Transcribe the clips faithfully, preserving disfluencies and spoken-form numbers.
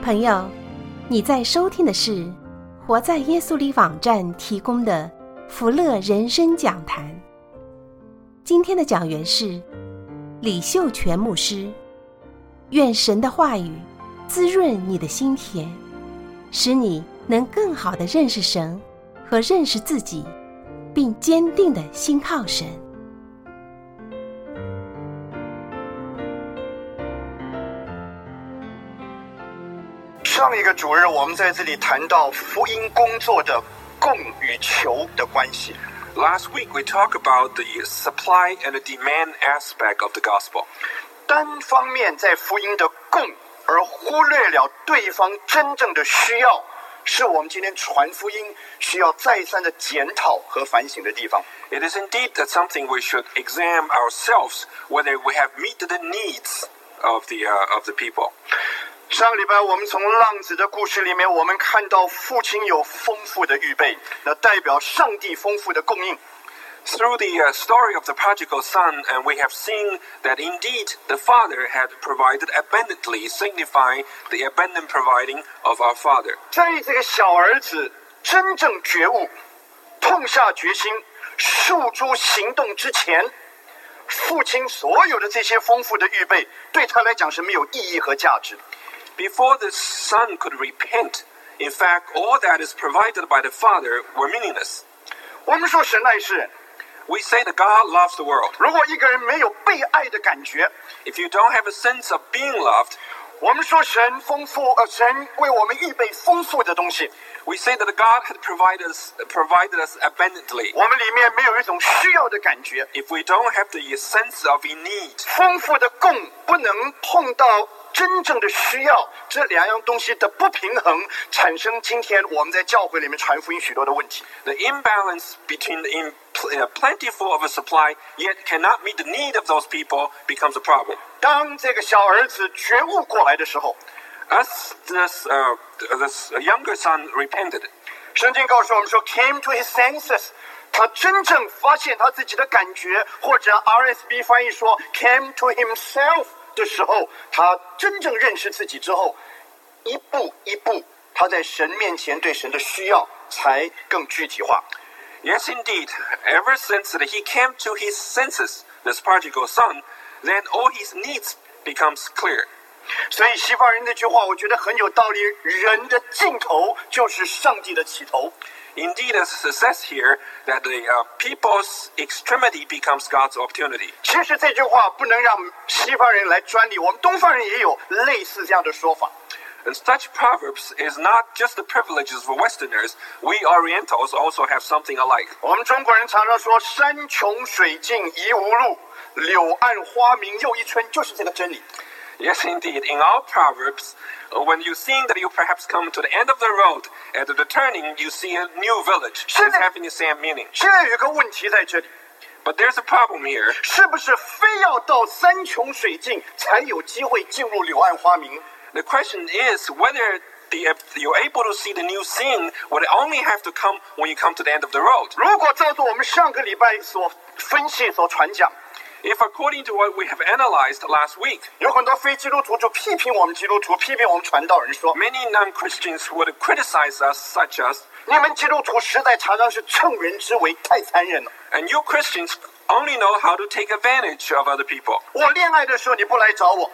朋友，你在收听的是活在耶稣里网站提供的福乐人生讲坛。今天的讲员是李秀全牧师。愿神的话语滋润你的心田，使你能更好地认识神和认识自己，并坚定地信靠神。 上一个主日我们在这里谈到福音工作的供与求的关系。 Last week we talked about the supply and the demand aspect of the gospel. 单方面在福音的供而忽略了对方真正的需要，是我们今天传福音需要再三的检讨和反省的地方。 It is indeed that something we should examine ourselves, whether we have met the needs of the, uh, of the people. 上个礼拜我们从浪子的故事里面，我们看到父亲有丰富的预备，那代表上帝丰富的供应。 Through the uh, story of the prodigal son, and we have seen that indeed the father had provided abundantly, signifying the abundant providing of our father. 在这个小儿子真正觉悟、痛下决心、诉诸行动之前，父亲所有的这些丰富的预备，对他来讲是没有意义和价值。 Before the son could repent, in fact, all that is provided by the father were meaningless. 我们说神爱世人， We say that God loves the world. 如果一个人没有被爱的感觉， If you don't have a sense of being loved, 我们说神丰富，呃，神为我们预备丰富的东西， we say that God had provided us, provided us abundantly. 我们里面没有一种需要的感觉， If we don't have the sense of in need, 丰富的供不能碰到真正的需要，这两样东西的不平衡，产生今天我们在教会里面传福音许多的问题。 the imbalance between the in, uh, plentiful of a supply yet cannot meet the need of those people becomes a problem. 当这个小儿子觉悟过来的时候， As this, uh, this younger son repented, 圣经告诉我们说 ，came to his senses， 他真正发现他自己的感觉，或者 R S B 翻译说 came to himself 的时候，他真正认识自己之后，一步一步，他在神面前对神的需要才更具体化。 yes, indeed, ever since that he came to his senses, this prodigal son, then all his needs becomes clear. 所以西方人那句话，我觉得很有道理：人的尽头就是上帝的起头。 Indeed, as it says here, that the uh, people's extremity becomes God's opportunity. 其实这句话不能让西方人来专利，我们东方人也有类似这样的说法。 And such proverbs is not just the privileges for Westerners. We Orientals also have something alike. 我们中国人常常说山穷水尽疑无路，柳暗花明又一村，就是这个真理。 Yes, indeed. In our proverbs, uh, when you think that you perhaps come to the end of the road, at the turning you see a new village. It's having the same meaning. 现在有一个问题在这里， But there's a problem here. 是不是非要到山穷水尽才有机会进入柳暗花明？ The question is whether the, you're able to see the new scene, would it only have to come when you come to the end of the road? 如果照着我们上个礼拜所分析、所传讲， If according to what we have analyzed last week, 有很多非基督徒就批评我们基督徒，批评我们传道人说， many non-Christians would criticize us, such as, 你们基督徒实在常常是趁人之危，太残忍了。 and you Christians only know how to take advantage of other people. 我恋爱的时候你不来找我，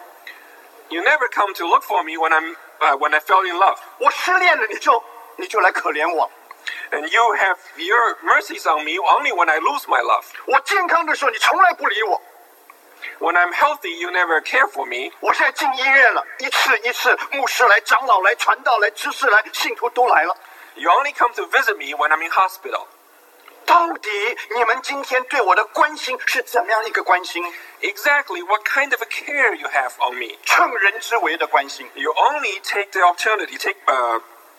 You never come to look for me when I'm uh, when I fell in love, 我失恋了你就你就来可怜我， and you have your mercies on me only when I lose my love. 我健康的时候你从来不理我， When I'm healthy, you never care for me. 我现在进医院了，一次一次，牧师来、长老来、传道来、知识来、信徒都来了。 You only come to visit me when I'm in hospital. 到底你们今天对我的关心是怎么样一个关心？ Exactly what kind of a care you have on me. 趁人之危的关心。 You only take the opportunity, take uh,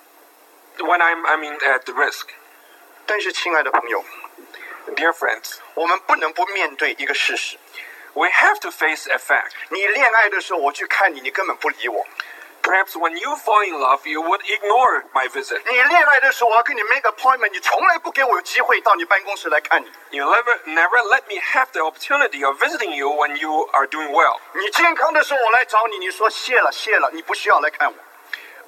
when I'm I mean at the risk. 但是，亲爱的朋友， Dear friends, 我们不能不面对一个事实： we have to face a fact. 你恋爱的时候，我去看你，你根本不理我； Perhaps when you fall in love, you would ignore my visit. 你恋爱的时候，我要跟你 make appointment， 你从来不给我有机会到你办公室来看你。 You never, never let me have the opportunity of visiting you when you are doing well. 你健康的时候，我来找你，你说谢了谢了，你不需要来看我。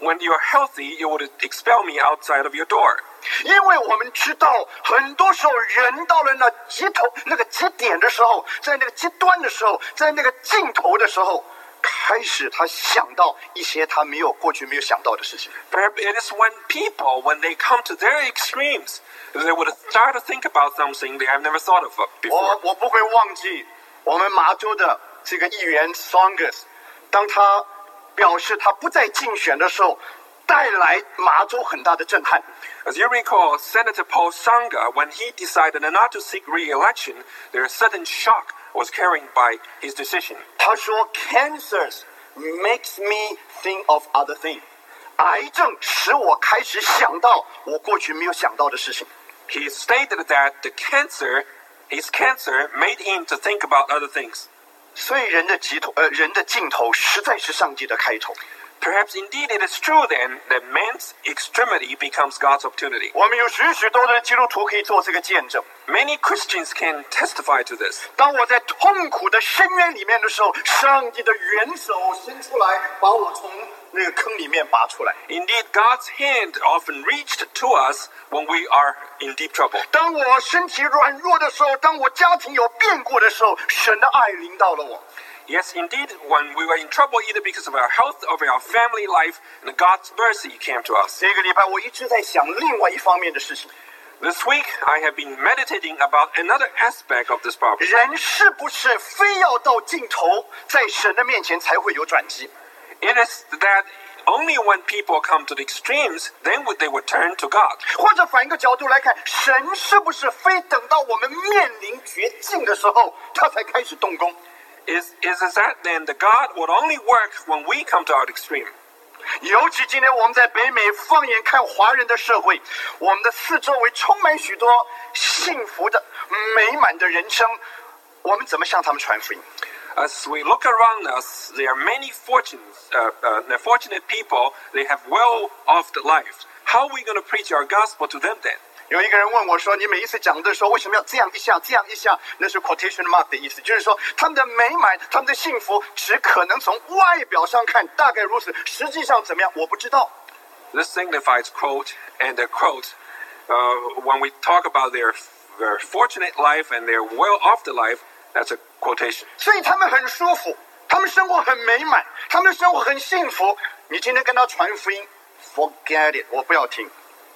when you're healthy, you would expel me outside of your door. 因为我们知道，很多时候人到了那极头、那个极点的时候，在那个极端的时候，在那个尽头的时候，开始他想到一些他没有过去没有想到的事情。 Perhaps it is when people, when they come to their extremes, they would start to think about something they have never thought of 我 before. 我不会忘记我们麻州的这个议员 Songus， 当他表示他不再竞选的时候，带来麻州很大的震撼。 As you recall, Senator Paul Sanga, when he decided not to seek re-election, there a sudden shock was carried by his decision. 他说 ：“Cancers makes me think of other things。” 癌症使我开始想到我过去没有想到的事情。 He stated that the cancer, his cancer, made him to think about other things. 所以人的极头，呃，人的尽头实在是上帝的开头。 Perhaps indeed it is true then that man's extremity becomes God's opportunity. 我们有许许多多的基督徒可以做这个见证。 Many Christians can testify to this. 当我在痛苦的深渊里面的时候，上帝的援手伸出来，把我从那个坑里面拔出来。 Indeed, God's hand often reached to us when we are in deep trouble. 当我身体软弱的时候，当我家庭有变故的时候，神的爱临到了我。 Yes, indeed, when we were in trouble either because of our health or our family life, and God's mercy came to us. 这个礼拜我一直在想另外一方面的事情。 This week, I have been meditating about another aspect of this problem. 人是不是非要到尽头，在神的面前才会有转机？ It is that only when people come to the extremes, then would they would turn to God. 或者反一个角度来看，神是不是非等到我们面临绝境的时候，他才开始动工？ Is, is, is that then the God would only work when we come to our extreme? 尤其今天我们在北美放眼看华人的社会，我们的四周围充满许多幸福的、美满的人生，我们怎么向他们传福音？ As we look around us, there are many fortunes, uh, uh, fortunate people. They have well-off lives. How are we going to preach our gospel to them then? 有一个人问我说：“你每一次讲的时候，为什么要这样一下、这样一下？”那是 quotation mark 的意思，就是说他们的美满、他们的幸福，只可能从外表上看，大概如此，实际上怎么样，我不知道。 This signifies quote and a quote. Uh, when we talk about their, their fortunate life and their well-off life, that's a quotation. 所以他们很舒服，他们生活很美满，他们的生活很幸福。你今天跟他传福音 ，forget it， 我不要听。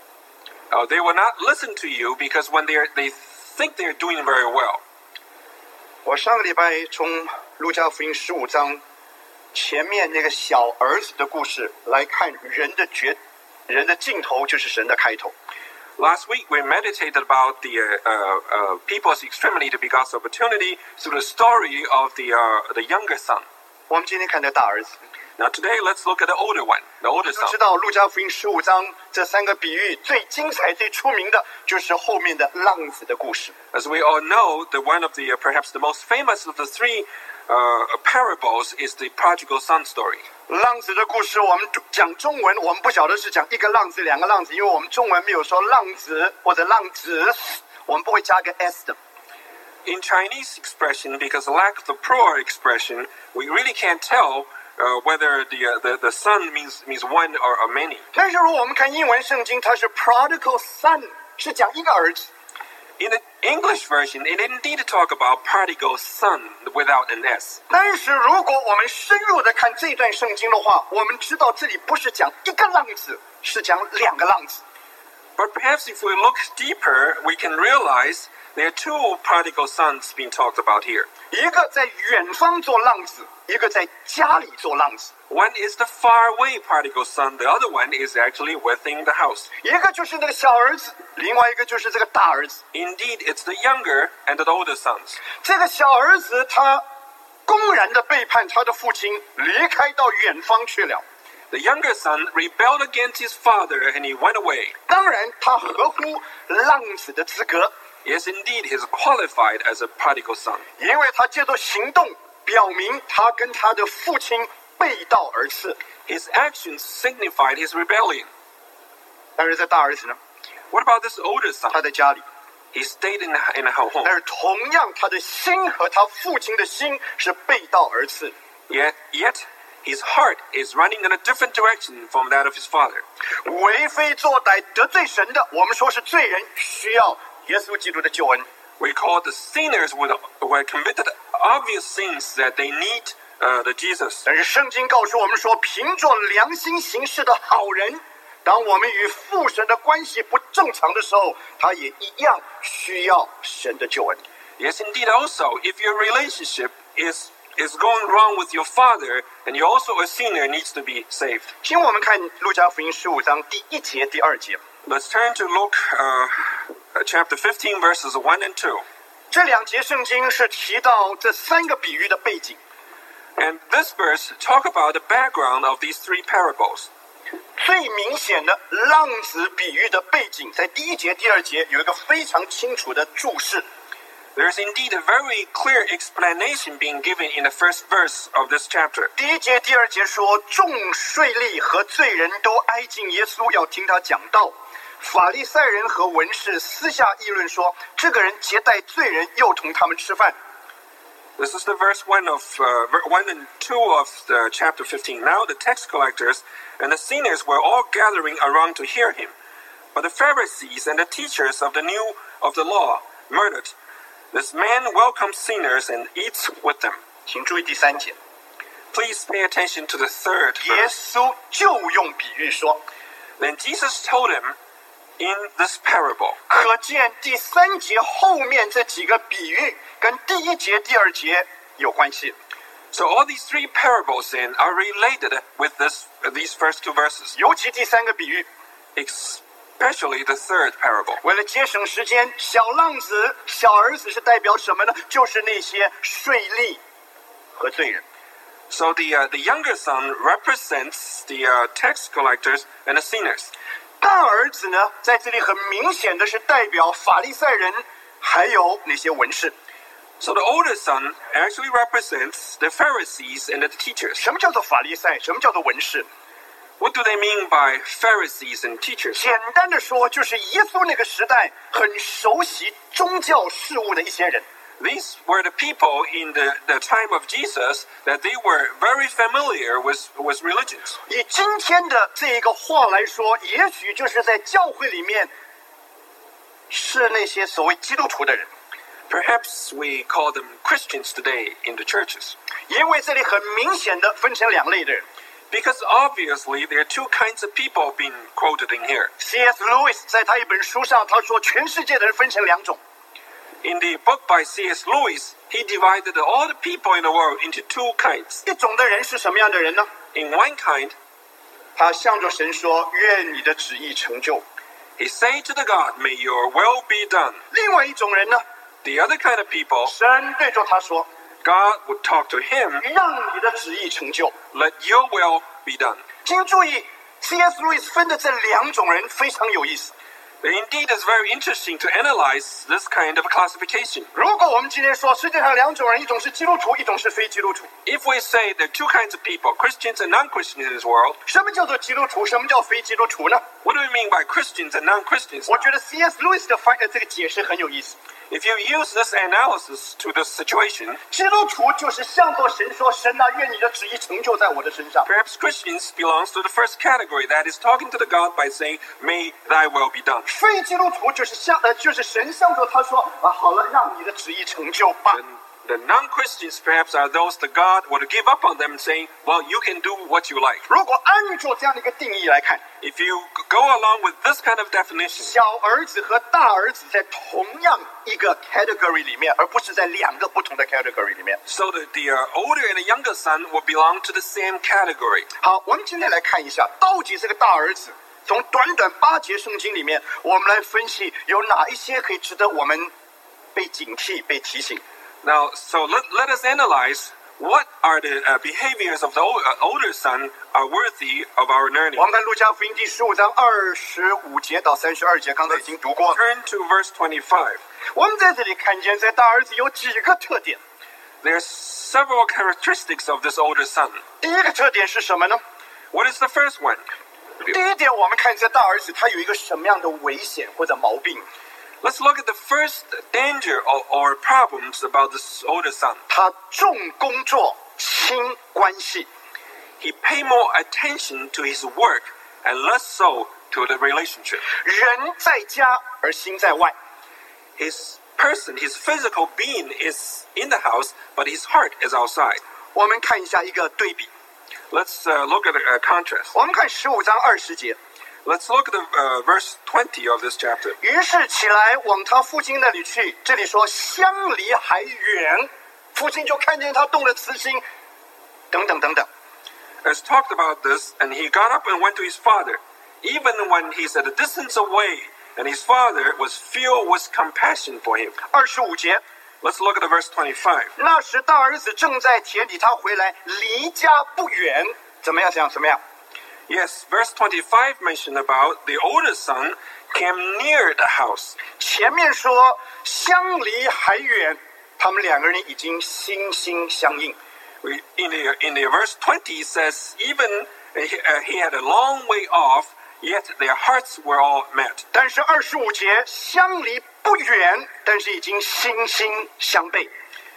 Uh, they will not listen to you because when they they think they're doing very well. 我上个礼拜从路加福音十五章前面那个小儿子的故事来看，人的绝，人的尽头就是神的开头。 Last week we meditated about the uh, uh, uh, people's extremity to be God's opportunity through the story of the uh, the younger son. 我们今天看的大儿子。 Now today let's look at the older one, the older 都 son. 知道路加福音十五章这三个比喻最精彩、最出名的就是后面的浪子的故事。 As we all know, the one of the uh, perhaps the most famous of the three uh, parables is the prodigal son story. 浪子的故事，我们讲中文，我们不晓得是讲一个浪子、两个浪子，因为我们中文没有说浪子或者浪子，我们不会加个 s 的。 In Chinese expression, because of lack of the plural expression, we really can't tell uh, whether the, uh, the the son means means one or, or many. 但是如果我们看英文圣经，它是 prodigal son， 是讲一个儿子。 In the English version, it indeed talk about prodigal son without an s. 但是如果我们深入的看这段圣经的话，我们知道这里不是讲一个浪子，是讲两个浪子。 But perhaps if we look deeper, we can realize there are two prodigal sons being talked about here. 一个在远方做浪子，一个在家里做浪子。 One is the faraway prodigal son, the other one is actually within the house. 一个就是那个小儿子，另外一个就是这个大儿子。 Indeed, it's the younger and the older sons. 这个小儿子他公然的背叛他的父亲，离开到远方去了。 The younger son rebelled against his father and he went away. 当然，他合乎浪子的资格， Yes, indeed, he is qualified as a prodigal son. 因为他借着行动表明他跟他的父亲背道而驰。 His actions signified his rebellion. 但是这大儿子呢， What about this older son? 他在家里， He stayed in a, in a home. 但是同样他的心和他父亲的心是背道而驰。 Yet, yet his heart is running in a different direction from that of his father. 为非作歹得罪神的，我们说是罪人，需要耶稣基督的救恩。 We call the sinners who were committed obvious sins that they need uh, the Jesus. 但是圣经告诉我们说，凭着良心行事的好人，当我们与父神的关系不正常的时候，他也一样需要神的救恩。 Yes, indeed. Also, if your relationship is is going wrong with your father, and you're also a sinner, needs to be saved. 请我们看路加福音十五章第一节、第二节。 Let's turn to Luke uh, chapter fifteen, verses one and two. 这两节圣经是提到这三个比喻的背景。 And this verse talk about the background of these three parables. 最明显的浪子比喻的背景，在第一节、第二节有一个非常清楚的注释。 There is indeed a very clear explanation being given in the first verse of this chapter. 第一节、第二节说，众税吏和罪人都挨近耶稣，要听他讲道。法利赛人和文士私下议论说，这个人接待罪人，又同他们吃饭。 This is the verse one of uh, one and two of the chapter fifteen. Now the tax collectors and the sinners were all gathering around to hear him, but the Pharisees and the teachers of the new of the law murmured, "This man welcomes sinners and eats with them." 请注意第三节。 Please pay attention to the third 耶 verse. 稣就用比喻说， Then Jesus told him in this parable. 可见第三节后面这几个比喻跟第一节、第二节有关系。 So all these three parables then are related with this these first two verses, 尤其第三个比喻， especially the third parable. 为了节省时间，小浪子、小儿子是代表什么呢？就是那些税吏和罪人。 So the uh, the younger son represents the uh, tax collectors and the sinners. 大儿子呢，在这里很明显的是代表法利赛人，还有那些文士。 So the older son actually represents the Pharisees and the teachers. 什么叫做法利赛？什么叫做文士？ What do they mean by Pharisees and teachers? 简单的说，就是耶稣那个时代很熟悉宗教事务的一些人。 These were the people in the, the time of Jesus that they were very familiar with, with religions. 以今天的这一个话来说，也许就是在教会里面是那些所谓基督徒的人。 Perhaps we call them Christians today in the churches. 因为这里很明显的分成两类的人。 Because obviously there are two kinds of people being quoted in here. C S Lewis 在他一本书上他说，全世界的人分成两种。 In the book by C S Lewis, he divided all the people in the world into two kinds. 一种的人是什么样的人呢？ In one kind, 他向着神说：“愿你的旨意成就。” he said to the God, "May your will be done." 另外一种人呢， The other kind of people, 神对着他说 God would talk to him,：“ 让你的旨意成就。 "Let your will be done." ” 请注意 ，C S Lewis 分的这两种人非常有意思。 Indeed, it's very interesting to analyze this kind of classification. 如果我们今天说世界上两种人，一种是基督徒，一种是非基督徒， If we say there are two kinds of people, Christians and non-Christians in this world, 什么叫做基督徒？什么叫非基督徒呢？ what do we mean by Christians and non-Christians? 我觉得 C S Lewis 的翻呃这个解释很有意思。 If you use this analysis to this situation, 基督徒就是向着神说：“神啊，愿你的旨意成就在我的身上。” perhaps Christians belongs to the first category, that is talking to the God by saying, "May thy will be done." 非基督徒就是向呃就是神向着他说：“啊，好了，让你的旨意成就吧。” The non-Christians perhaps are those that God would give up on them saying, "Well, you can do what you like." 如果按照这样的一个定义来看， If you go along with this kind of definition, 小儿子和大儿子在同样一个 category 里面，而不是在两个不同的 category 里面。 so that the uh, older and the younger son will belong to the same category. 好，我们今天来看一下，到底这个大儿子从短短八节圣经里面，我们来分析有哪一些可以值得我们被警惕、被提醒。 Now, so let, let us analyze what are the uh, behaviors of the old, uh, older son are worthy of our learning. 我们看路加福音第十五章二十五节到三十二节，刚才已经读过了。 Turn to verse twenty-five. 我们在这里看见，这大儿子有几个特点。 There's several characteristics of this older son. 第一个特点是什么呢？ What is the first one? 第一点，我们看这大儿子他有一个什么样的危险或者毛病？ Let's look at the first danger or, or problems about this older son. 他重工作轻关系。 he paid more attention to his work and less so to the relationship. 人在家而心在外。 His person, his physical being is in the house, but his heart is outside. 我们看一下一个对比。 Let's uh, look at a, a contrast. 我们看十五章二十节。 Let's look at the uh, verse twenty of this chapter. 于是起来往他父亲那里去。这里说相离还远，父亲就看见他动了慈心，等等等等。 As talked about this, and he got up and went to his father, even when he's at a distance away, and his father was filled with compassion for him. 二十五节。 Let's look at the verse twenty-five. 那时大儿子正在田里，他回来，离家不远。怎么样？怎样？怎么样？ Yes, verse twenty-five mentioned about the older son came near the house. 前面说相离还远，他们两个人已经心心相印。 We, in the in the verse twenty, it says even uh, he, uh, he had a long way off, yet their hearts were all met. 但是二十五节相离不远，但是已经心心相背。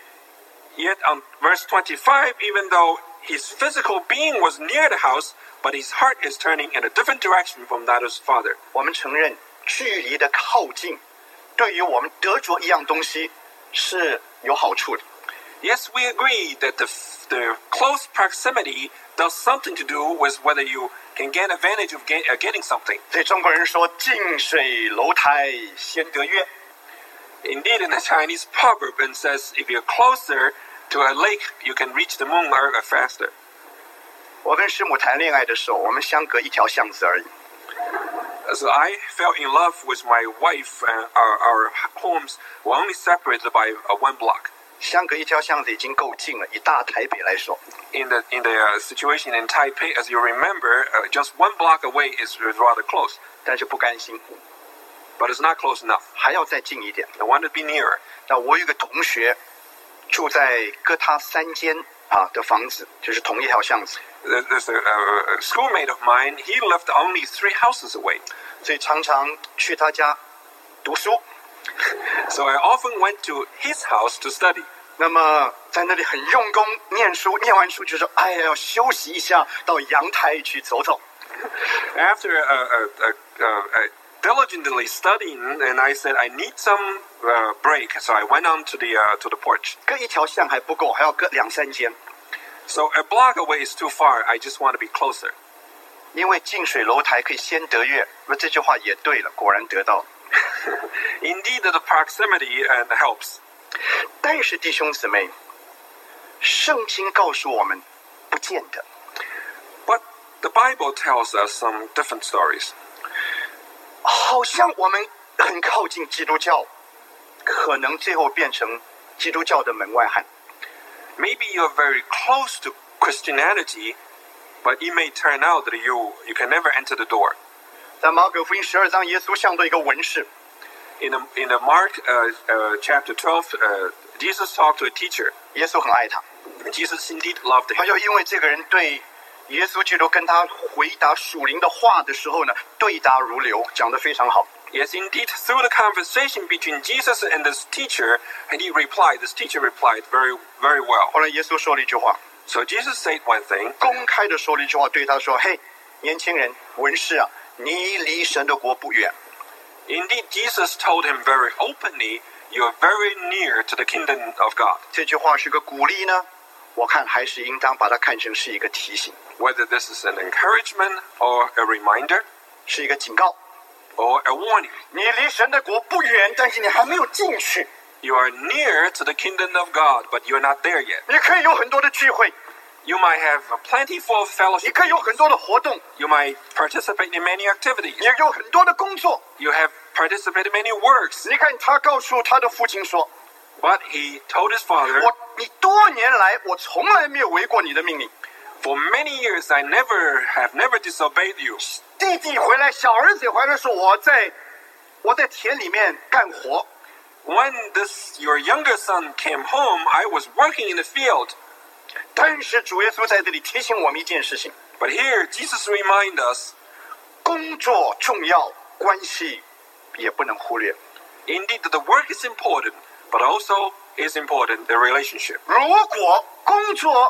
Yet on verse twenty-five, even though his physical being was near the house, but his heart is turning in a different direction from that of his father. 我们承认距离的靠近，对于我们得着一样东西是有好处的。 Yes, we agree that the, the close proximity does something to do with whether you can get advantage of get, uh, getting something. 所以中国人说近水楼台先得月。 Indeed, in the Chinese proverb, it says if you're closer to a lake, you can reach the moon faster. 我跟师母谈恋爱的时候，我们相隔一条巷子而已。 So I fell in love with my wife, and our, our homes were only separated by uh, one block. 相隔一条巷子已经够近了，以大台北来说。 In the in the uh, situation in Taipei, as you remember, uh, just one block away is, is rather close, 但是不甘心， but it's not close enough. 还要再近一点。 I want to be nearer. 那我有一个同学住在哥他三间啊的房子，就是同一条巷子， There's a, a, a schoolmate of mine. He lived only three houses away, 所以常常去他家读书。 so I often went to his house to study. 那么在那里很用功念书，念完书就说：“哎呀，要休息一下，到阳台去走走。” After uh, uh, uh, uh, uh, diligently studying, and I said I need some uh, break, so I went on to the uh, to the porch. 隔一条巷还不够，还要隔两三间， So a block away is too far. I just want to be closer. 因为近水楼台可以先得月。那这句话也对了，果然得到了。 Indeed, the proximity uh, helps. 但是弟兄姊妹，圣经告诉我们，不见得。 But the Bible tells us some different stories. 好像我们很靠近基督教，可能最后变成基督教的门外汉。 Maybe you're very close to Christianity, but it may turn out that you, you can never enter the door. 在马可福音十二章，耶稣像对一个文士， In the, in the Mark uh, uh, chapter twelve, uh, Jesus talked to a teacher. 耶稣很爱他， And Jesus indeed loved 他 him. 就因为这个人对耶稣基督跟他回答属灵的话的时候呢，对答如流，讲得非常好。 Yes, indeed, through the conversation between Jesus and this teacher, and he replied, this teacher replied very, very well. 后来耶稣说了一句话， So Jesus said one thing, 公开的说了一句话，对他说：“嘿，年轻人，文士啊，你离神的国不远。” indeed, Jesus told him very openly, you're very near to the kingdom of God. 这句话是个鼓励呢，我看还是应当把它看成是一个提醒， Whether this is an encouragement or a reminder 是一个警告。 or a warning. 你离神的国不远，但是你还没有进去。 You are near to the kingdom of God, but you're not there yet. 你可以有很多的聚会， You might have plentiful of 你 fellowship. 可以有很多的活动， You might participate in many activities. 你有很多的工作。 You have participated in many works. 你看，他告诉他的父亲说 But he told his father,：“ 我，你多年来，我从来没有违过你的命令。 For many years I never have never disobeyed you. 弟弟回来，小儿子回来说，我在，我在田里面干活。 When this your younger son came home, I was working in the field. 但是主耶稣在这里提醒我们一件事情： But here Jesus reminds us, 工作重要，关系也不能忽略。 indeed the work is important, but also is important the relationship. 如果工作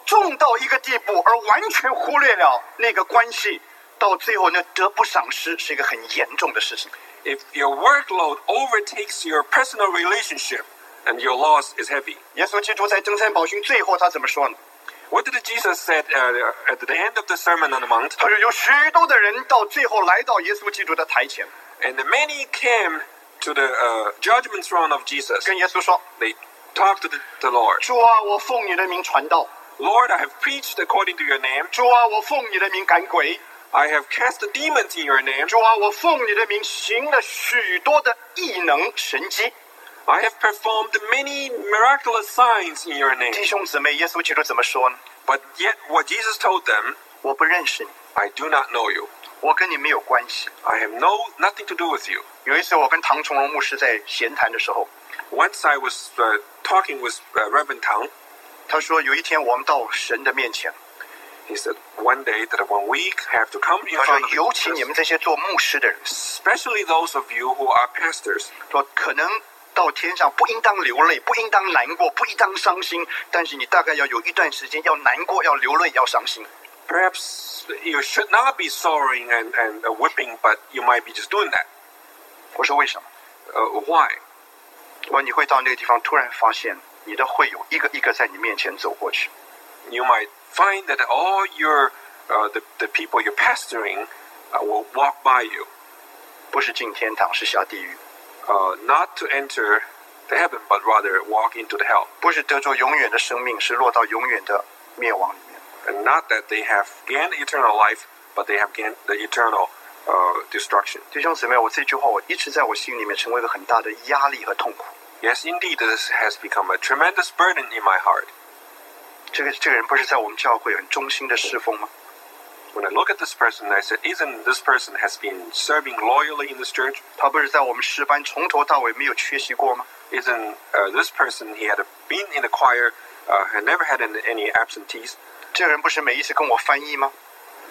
重到一个地步，而完全忽略了那个关系，到最后呢，得不偿失，是一个很严重的事情。 If your workload overtakes your personal relationship and your loss is heavy. 耶稣基督在登山宝训最后他怎么说呢？ What did Jesus said uh, at the end of the Sermon on the Mount? 他说有许多的人到最后来到耶稣基督的台前， And many came to the uh, judgment throne of Jesus. 跟耶稣说 They talked to the, the Lord. 主啊，我奉你的名传道， Lord, I have preached according to your name. 主啊，我奉你的名赶鬼， I have cast the demons in your name. 主啊，我奉你的名行了许多的异能神迹。 I have performed many miraculous signs in your name. 弟兄姊妹，耶稣基督怎么说呢？ But yet what Jesus told them, 我不认识你， I do not know you. 我跟你没有关系。 I have no nothing to do with you. 有一次我跟唐崇荣牧师在闲谈的时候， Once I was uh, talking with uh, Reverend Tang. 他说有一天我们到神的面前， He said one day that when we have to come in 他说 front of 尤其你 Jesus, 们这些做牧师的人， especially those of you who are pastors, 说可能到天上不应当流泪，不应当难过，不应当伤心，但是你大概要有一段时间要难过，要流泪，要伤心。 perhaps you should not be sorrowing and, and uh, weeping, but you might be just doing that. 我说为什么？ Uh, why? 我说你会到那个地方，突然发现你的会友一个一个在你面前走过去， You might find that all your uh, the, the people you're pastoring uh, will walk by you, 不是进天堂，是下地狱； uh, not to enter the heaven, but rather walk into the hell. 不是得着永远的生命，是落到永远的灭亡里面。 And not that they have gained eternal life, but they have gained the eternal uh, destruction. 弟兄姊妹，我这句话我一直在我心里面成为一个很大的压力和痛苦。 Yes, indeed, this has become a tremendous burden in my heart. 这个这个人不是在我们教会很忠心的侍奉吗？ When I look at this person, I said, isn't this person has been serving loyally in this church? 他不是在我们诗班从头到尾没有缺席过吗？ Isn't uh, this person, he had been in the choir, uh, had never had any absentees? 这个人不是每一次跟我翻译吗？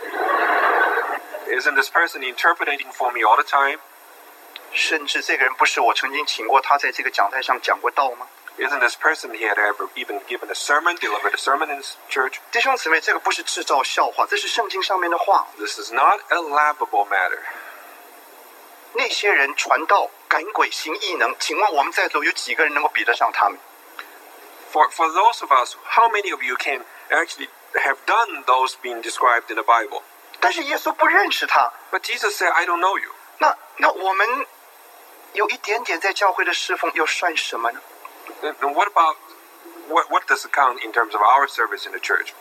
Isn't this person interpreting for me all the time? 甚至这个人不是我曾经请过他在这个讲台上讲过道吗？ Isn't this person, he had ever even given a sermon, delivered a sermon in his church? 弟兄姊妹，这个不是制造笑话，这是圣经上面的话。 This is not a laughable matter. 那些人传道、赶鬼、行异能，请问我们在座有几个人能够比得上他们？ For, for those of us, how many of you can actually have done those being described in the Bible? 但是耶稣不认识他。 But Jesus said, I don't know you. 那那我们有一点点在教会的侍奉，又算什么呢？ And, and what about, what, what does it count in terms of our service in the church?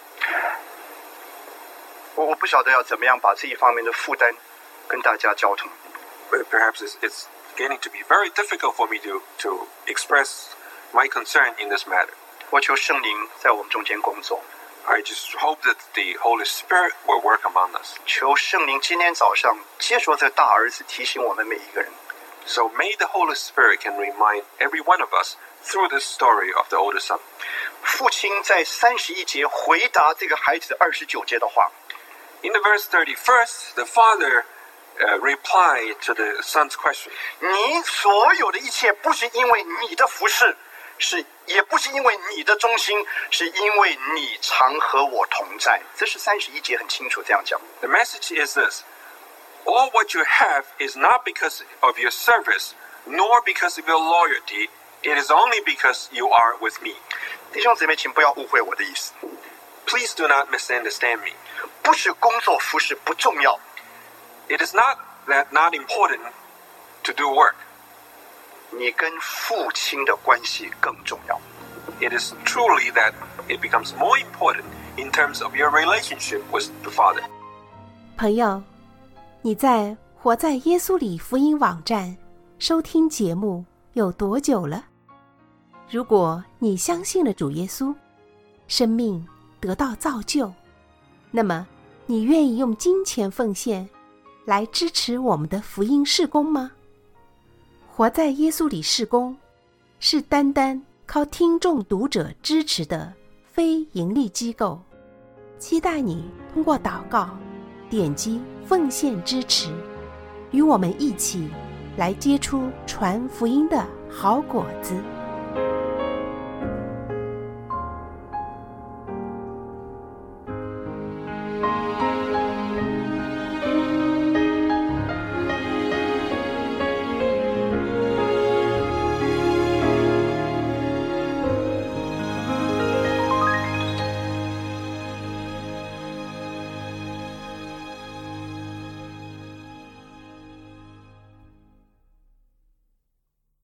我我不晓得要怎么样把这一方面的负担跟大家交通。 But perhaps it's, it's getting to be very difficult for me to, to express my concern in this matter. 我求圣灵在我们中间工作， I just hope that the Holy Spirit will work among us. 求圣灵今天早上接着这大儿子提醒我们每一个人， So may the Holy Spirit can remind every one of us through this story of the older son. 父亲在三十一节回答这个孩子二十九节的话。 In the verse thirty-first, the father uh, replied to the son's question. 你所有的一切不是因为你的服侍，是也不是因为你的忠心，是因为你常和我同在。这是三十一节很清楚这样讲。 The message is this: all what you have is not because of your service, nor because of your loyalty. It is only because you are with me. 弟兄姊妹，请不要误会我的意思， Please do not misunderstand me. 不是工作服侍不重要， It is not that not important to do work. 你跟父亲的关系更重要。 It is truly that it becomes more important in terms of your relationship with the Father. 朋友，你在活在耶稣里福音网站收听节目有多久了？如果你相信了主耶稣，生命得到造就，那么你愿意用金钱奉献来支持我们的福音事工吗？活在耶稣里事工是单单靠听众读者支持的非盈利机构，期待你通过祷告点击奉献支持，与我们一起来结出传福音的好果子。